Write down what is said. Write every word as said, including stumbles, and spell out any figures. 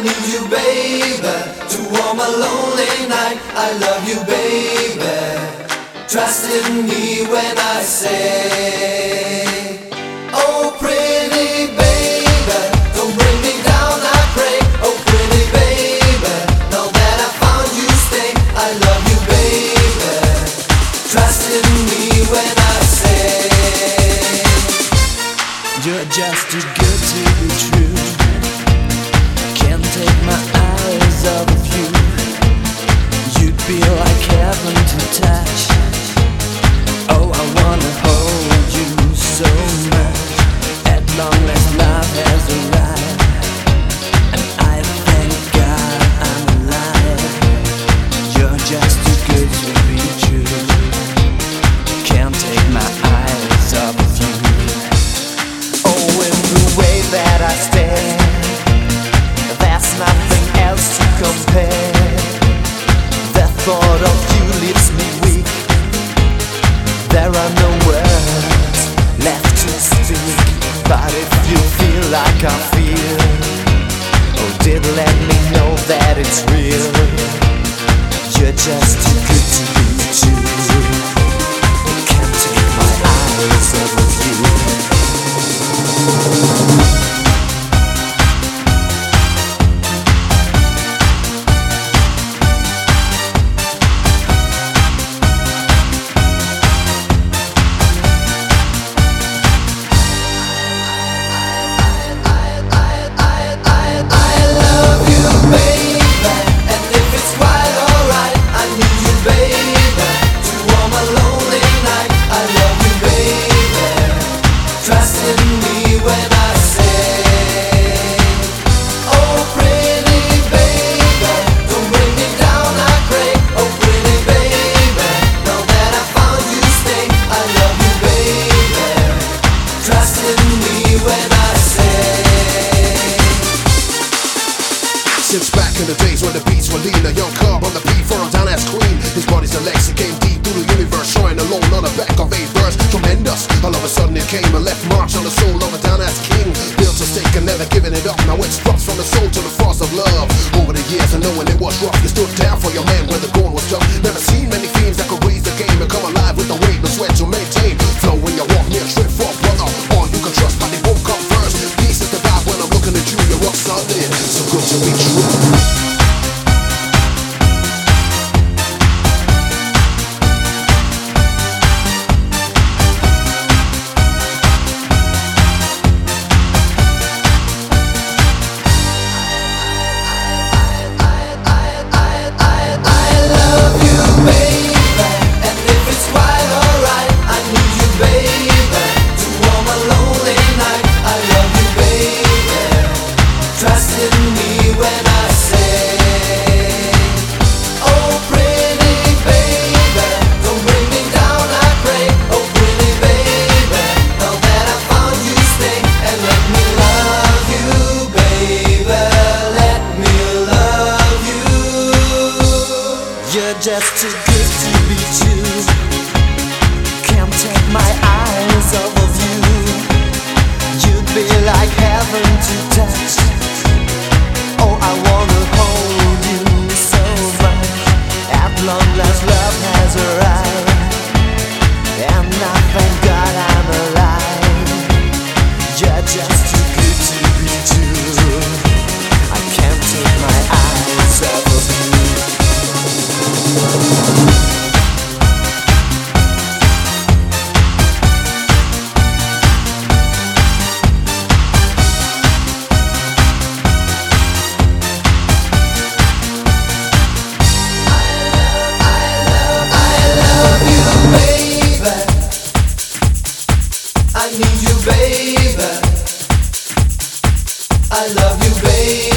need you, baby, to warm a lonely night. I love you, baby. Trust in me when I say, oh pretty baby, don't bring me down, I pray. Oh pretty baby, now that I found you, stay. I love you, baby. Trust in me when I say, you're just too good to be true. Can't take my eyes off of you. You'd be like heaven to touch. Oh, I wanna hold you so much. At long last love has arrived, and I thank God I'm alive. You're just too good to be true. Can't take my eyes off of you. Oh, with the way that I stare, there's nothing else to compare. The thought of you leaves me weak. There are no words left to speak. But if you feel like I feel, oh, did let me know that it's real. You're just too good to be true. Can't take my eyes off of you. Since back in the days when the beats were lean, a young cub on the beat for a down-ass queen. His body's a legacy, came deep through the universe, showing alone on the back of eight birds. Tremendous, all of a sudden it came and left marks on the soul of a down-ass king. Built a stake and never giving it up, now it's drops from the soul to the force of love. Over the years and knowing it was rough, you stood down for your man when the going was tough. Never seen many themes that could raise the game and come alive with the weight, the sweat to maintain. Flow when you walk near, trip for brother, all you can trust, but they won't come first. Peace is the vibe when I'm looking at you, you're rock solid, so good to be true. You're just too good to be true. Can't take my eyes off of you. You'd be like heaven to touch. Oh, I wanna hold you so much. At long last love has arrived, and I thank God I'm alive. You're just too good to be true. I can't take my eyes off of you. I need you, baby. I love you, baby.